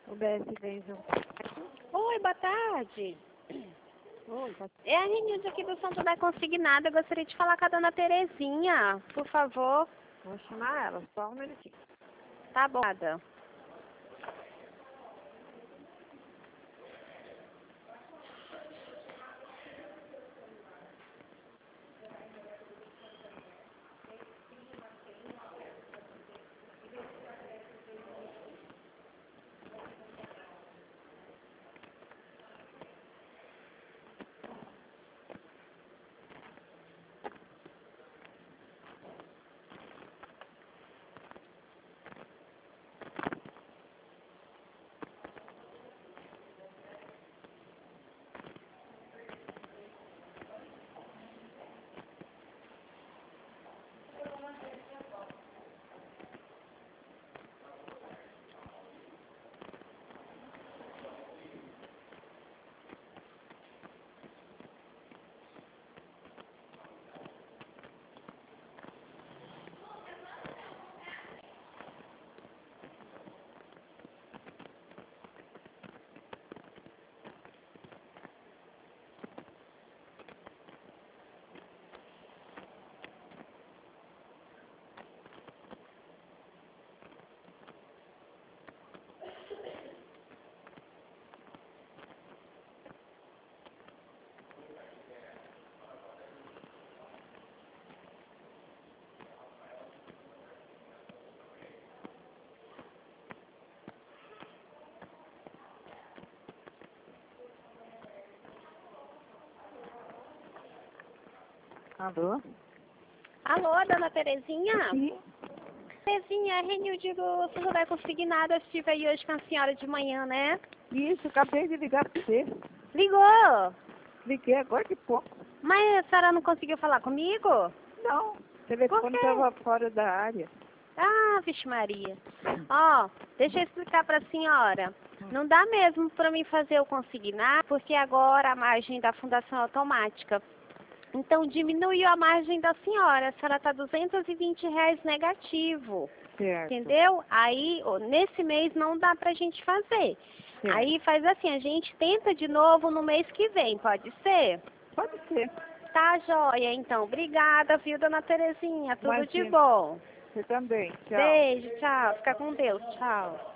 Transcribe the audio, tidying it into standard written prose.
O BS Denzel. Oi, boa tarde. Oi, tá... É a Renilde aqui do Santo da Consignada. Eu gostaria de falar com a dona Terezinha, por favor. Vou chamar ela, só um minutinho. Tá bom. Nada. Alô? Alô, dona Terezinha? Sim. Terezinha, é a Renilde do Santo da Consignada. Eu estive aí hoje com a senhora de manhã, né? Isso, acabei de ligar pra você. Ligou? Liguei agora de pouco. Mas a senhora não conseguiu falar comigo? Não, o Por telefone quê? estava fora da área. Ah, vixe Maria. Ó, deixa eu explicar para a senhora. Não dá mesmo para mim fazer o consignar, porque agora a margem da fundação é automática. Então diminuiu a margem da senhora. A senhora está R$ 220 negativo. Certo. Entendeu? Aí, nesse mês não dá pra gente fazer. Certo. Aí faz assim, a gente tenta de novo no mês que vem, pode ser? Pode ser. Tá joia, então. Obrigada, viu, dona Terezinha? Tudo de Imagina. bom. Você também. Tchau. Beijo, tchau. Fica com Deus, tchau.